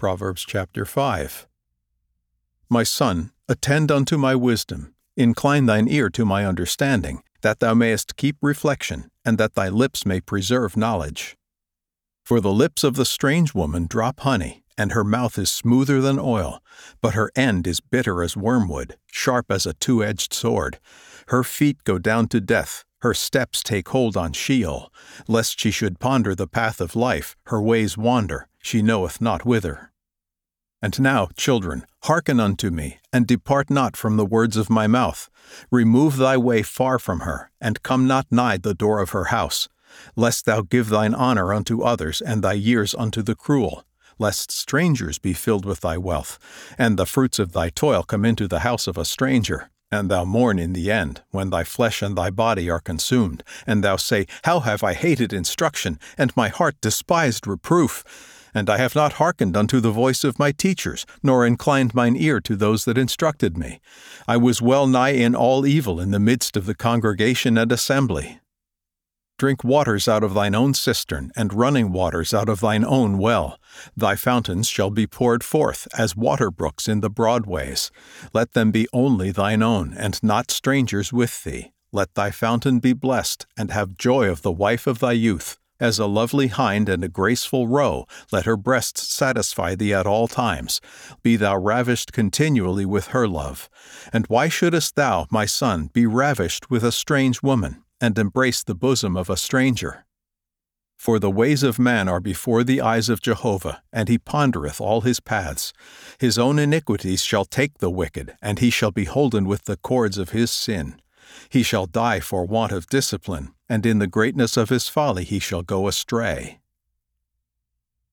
Proverbs chapter 5. My son, attend unto my wisdom, incline thine ear to my understanding, that thou mayest keep reflection, and that thy lips may preserve knowledge. For the lips of the strange woman drop honey, and her mouth is smoother than oil, but her end is bitter as wormwood, sharp as a two-edged sword. Her feet go down to death, her steps take hold on Sheol. Lest she should ponder the path of life, her ways wander, she knoweth not whither. And now, children, hearken unto me, and depart not from the words of my mouth. Remove thy way far from her, and come not nigh the door of her house, lest thou give thine honor unto others, and thy years unto the cruel, lest strangers be filled with thy wealth, and the fruits of thy toil come into the house of a stranger, and thou mourn in the end, when thy flesh and thy body are consumed, and thou say, How have I hated instruction, and my heart despised reproof? And I have not hearkened unto the voice of my teachers, nor inclined mine ear to those that instructed me. I was well nigh in all evil in the midst of the congregation and assembly. Drink waters out of thine own cistern, and running waters out of thine own well. Thy fountains shall be poured forth, as water brooks in the broad ways. Let them be only thine own, and not strangers with thee. Let thy fountain be blessed, and have joy of the wife of thy youth. As a lovely hind and a graceful roe, let her breasts satisfy thee at all times. Be thou ravished continually with her love. And why shouldest thou, my son, be ravished with a strange woman, and embrace the bosom of a stranger? For the ways of man are before the eyes of Jehovah, and he pondereth all his paths. His own iniquities shall take the wicked, and he shall be holden with the cords of his sin. He shall die for want of discipline, and in the greatness of his folly he shall go astray.